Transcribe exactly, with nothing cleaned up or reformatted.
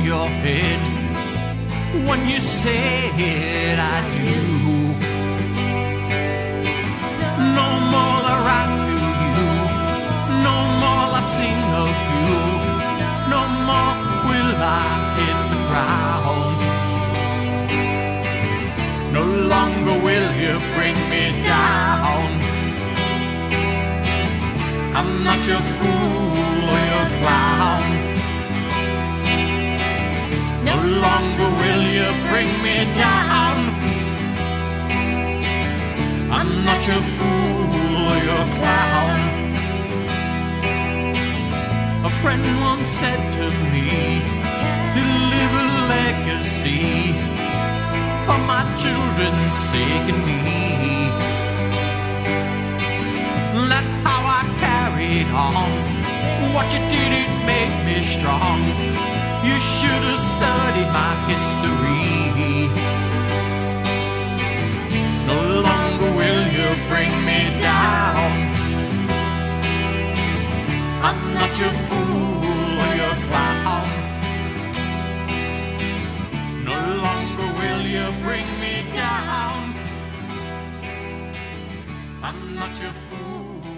your head when you said I do. No more I write to you, no more I sing of you, no more will I hit the ground. No longer will you bring me down. I'm not your fool or your clown. No longer will you bring me down. I'm not your fool or your clown. A friend once said to me, to leave a legacy for my children's sake and me. That's how I carried on. What you did, it made me strong. You should have studied my history. No longer will you bring me down. I'm not your fool or your clown. No longer will you bring me down. I'm not your fool.